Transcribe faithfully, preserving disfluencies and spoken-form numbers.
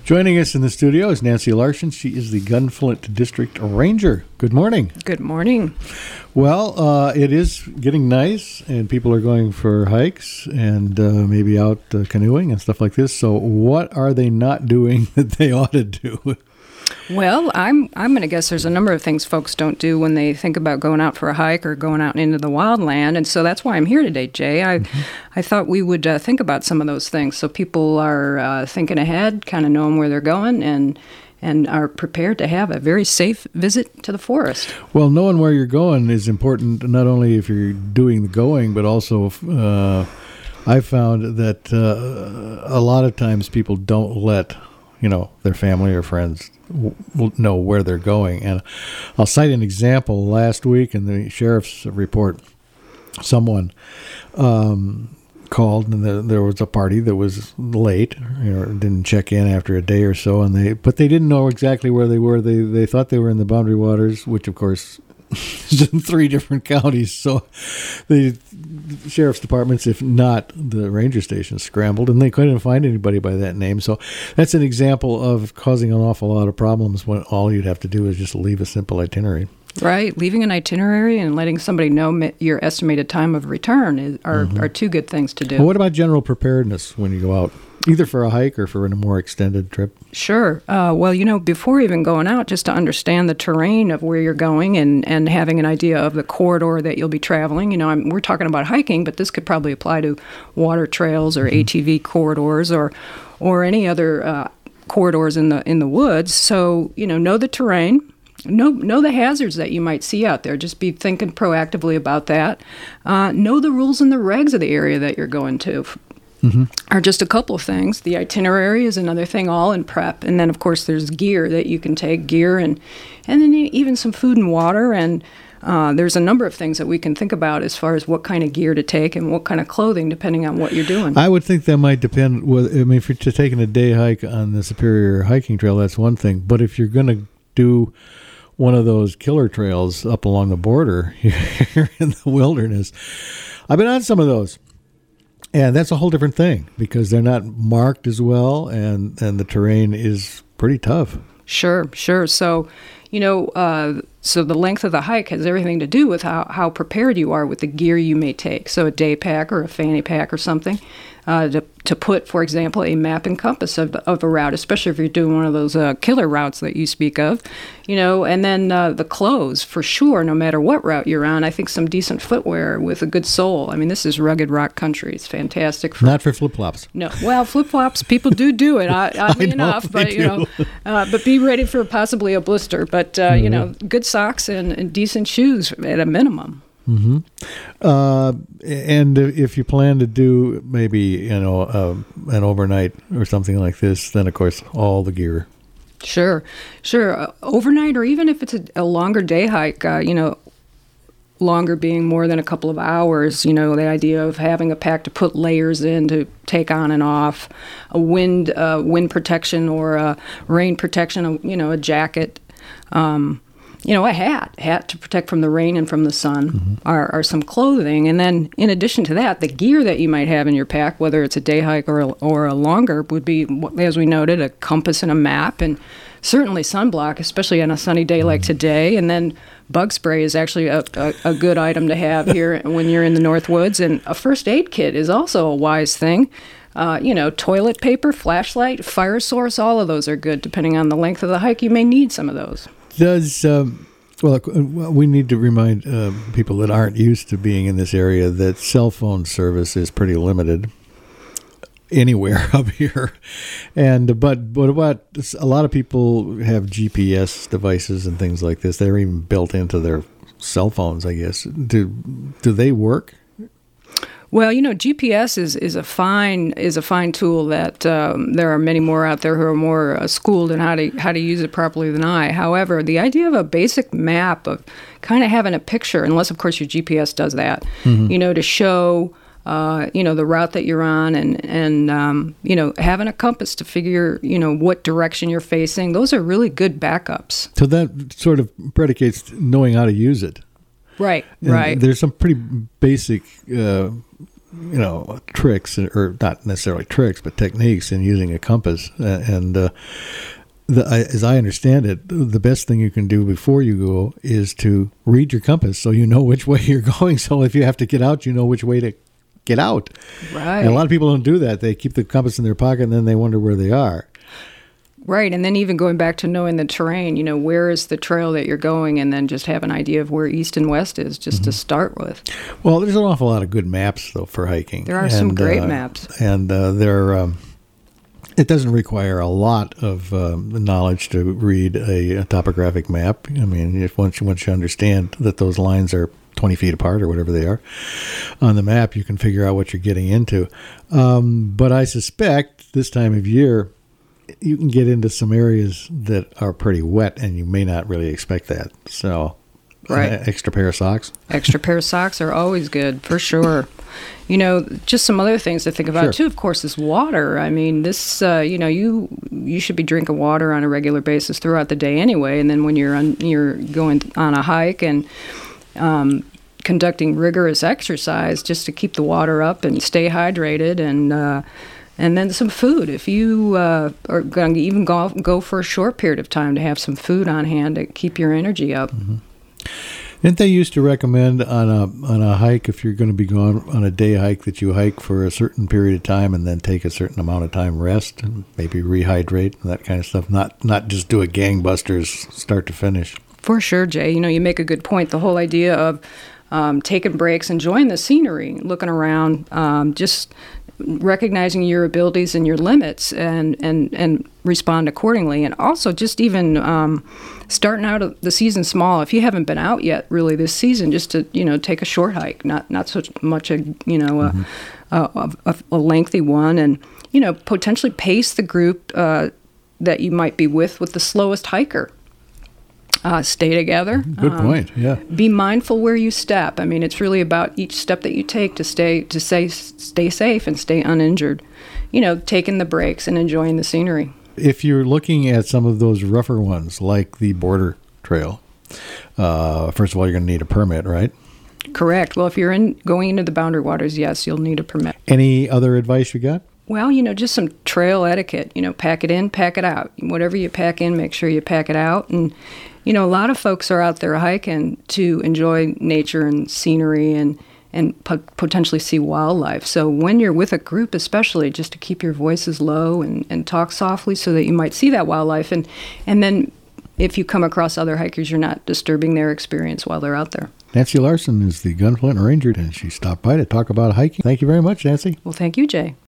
Joining us in the studio is Nancy Larson. She is the Gunflint District Ranger. Good morning. Good morning. Well, uh, it is getting nice, and people are going for hikes and uh, maybe out uh, canoeing and stuff like this. So what are they not doing that they ought to do? Well, I'm I'm going to guess there's a number of things folks don't do when they think about going out for a hike or going out into the wildland, and so that's why I'm here today, Jay. I mm-hmm. I thought we would uh, think about some of those things so people are uh, thinking ahead, kind of knowing where they're going, and and are prepared to have a very safe visit to the forest. Well, knowing where you're going is important, not only if you're doing the going, but also uh, I found that uh, a lot of times people don't let you know, their family or friends will know where they're going. And I'll cite an example. Last week in the sheriff's report, someone um, called, and the, there was a party that was late, you know, didn't check in after a day or so, and they but they didn't know exactly where they were. They they thought they were in the Boundary Waters, which of course is in three different counties. So the sheriff's departments, if not the ranger stations, scrambled, and they couldn't find anybody by that name. So that's an example of causing an awful lot of problems when all you'd have to do is just leave a simple itinerary. Right. Leaving an itinerary and letting somebody know your estimated time of return is, are, mm-hmm. are two good things to do. Well, what about general preparedness when you go out, either for a hike or for a more extended trip? Sure. Uh, well, you know, before even going out, just to understand the terrain of where you're going and, and having an idea of the corridor that you'll be traveling. You know, I'm, we're talking about hiking, but this could probably apply to water trails or mm-hmm. A T V corridors or or any other uh, corridors in the in the woods. So, you know, know the terrain. Know, know the hazards that you might see out there. Just be thinking proactively about that. Uh, know the rules and the regs of the area that you're going to. Mm-hmm. Are just a couple of things. The itinerary is another thing, all in prep. And then, of course, there's gear that you can take, gear and and then even some food and water. And uh, there's a number of things that we can think about as far as what kind of gear to take and what kind of clothing, depending on what you're doing. I would think that might depend. Well, I mean, if you're just taking a day hike on the Superior Hiking Trail, that's one thing. But if you're going to do one of those killer trails up along the border here in the wilderness, I've been on some of those. And that's a whole different thing because they're not marked as well, and, and the terrain is pretty tough. Sure, sure. So, you know, uh, so the length of the hike has everything to do with how, how prepared you are with the gear you may take. So a day pack or a fanny pack or something uh, to, to put, for example, a map and compass of, of a route, especially if you're doing one of those uh, killer routes that you speak of, you know, and then uh, the clothes for sure, no matter what route you're on. I think some decent footwear with a good sole. I mean, this is rugged rock country. It's fantastic. For, Not for flip-flops. No. Well, flip-flops, people do do it, oddly know, enough. But, you know, uh, but be ready for possibly a blister. But, uh, mm-hmm. you know, good socks and, and decent shoes at a minimum. Mm-hmm. Uh, and if you plan to do maybe, you know, uh, an overnight or something like this, then, of course, all the gear. Sure, sure. Uh, overnight, or even if it's a, a longer day hike, uh, you know, longer being more than a couple of hours, you know, the idea of having a pack to put layers in to take on and off, a wind uh, wind protection or a rain protection, a, you know, a jacket, um, you know, a hat, hat to protect from the rain and from the sun, mm-hmm. are, are some clothing. And then in addition to that, the gear that you might have in your pack, whether it's a day hike or a, or a longer, would be, as we noted, a compass and a map, and certainly sunblock, especially on a sunny day like today. And then bug spray is actually a, a, a good item to have here when you're in the North Woods. And a first aid kit is also a wise thing. Uh, you know, toilet paper, flashlight, fire source, all of those are good. Depending on the length of the hike, you may need some of those. Does, um, well, we need to remind uh, people that aren't used to being in this area that cell phone service is pretty limited anywhere up here. And, but, but what, a lot of people have G P S devices and things like this. They're even built into their cell phones, I guess. Do, do they work? Well, you know, G P S is, is a fine is a fine tool that um, there are many more out there who are more uh, schooled in how to how to use it properly than I. However, the idea of a basic map of kind of having a picture, unless of course your G P S does that, mm-hmm. you know, to show uh, you know the route that you're on, and and um, you know having a compass to figure you know what direction you're facing. Those are really good backups. So that sort of predicates knowing how to use it. Right, and right. There's some pretty basic uh, you know, tricks, or not necessarily tricks, but techniques in using a compass. And uh, the, I, as I understand it, the best thing you can do before you go is to read your compass so you know which way you're going. So if you have to get out, you know which way to get out. Right. And a lot of people don't do that. They keep the compass in their pocket and then they wonder where they are. Right, and then even going back to knowing the terrain, you know, where is the trail that you're going, and then just have an idea of where east and west is, just mm-hmm. to start with. Well, there's an awful lot of good maps, though, for hiking. There are and, some great uh, maps. And uh, they're, um, it doesn't require a lot of um, knowledge to read a, a topographic map. I mean, if once you, once you understand that those lines are twenty feet apart or whatever they are on the map, you can figure out what you're getting into. Um, but I suspect this time of year, you can get into some areas that are pretty wet, and you may not really expect that. So, right. An extra pair of socks. Extra pair of socks are always good, for sure. You know, just some other things to think about, sure. too, of course, is water. I mean, this, uh, you know, you you should be drinking water on a regular basis throughout the day anyway, and then when you're on, you're going on a hike and um, conducting rigorous exercise, just to keep the water up and stay hydrated, and uh, and then some food. If you uh, are going to even go go for a short period of time, to have some food on hand to keep your energy up. Mm-hmm. Didn't they used to recommend on a on a hike, if you're going to be going on a day hike, that you hike for a certain period of time and then take a certain amount of time rest and maybe rehydrate and that kind of stuff? Not not just do a gangbusters start to finish. For sure, Jay. You know, you make a good point. The whole idea of um, taking breaks, enjoying the scenery, looking around, um, just recognizing your abilities and your limits, and, and, and respond accordingly. And also just even um, starting out the season small. If you haven't been out yet really this season, just to, you know, take a short hike, not not so much a, you know, mm-hmm. a, a, a lengthy one, and, you know, potentially pace the group uh, that you might be with with the slowest hiker. Uh, stay together. Good um, point. Yeah. Be mindful where you step. I mean, it's really about each step that you take to stay to stay stay safe and stay uninjured. You know, taking the breaks and enjoying the scenery. If you're looking at some of those rougher ones, like the Border Trail, uh, first of all, you're going to need a permit, right? Correct. Well, if you're in going into the Boundary Waters, yes, you'll need a permit. Any other advice you got? Well, you know, just some trail etiquette. You know, pack it in, pack it out. Whatever you pack in, make sure you pack it out. And you know, a lot of folks are out there hiking to enjoy nature and scenery and, and po- potentially see wildlife. So when you're with a group, especially, just to keep your voices low and, and talk softly so that you might see that wildlife. And, and then if you come across other hikers, you're not disturbing their experience while they're out there. Nancy Larson is the Gunflint Ranger, and she stopped by to talk about hiking. Thank you very much, Nancy. Well, thank you, Jay.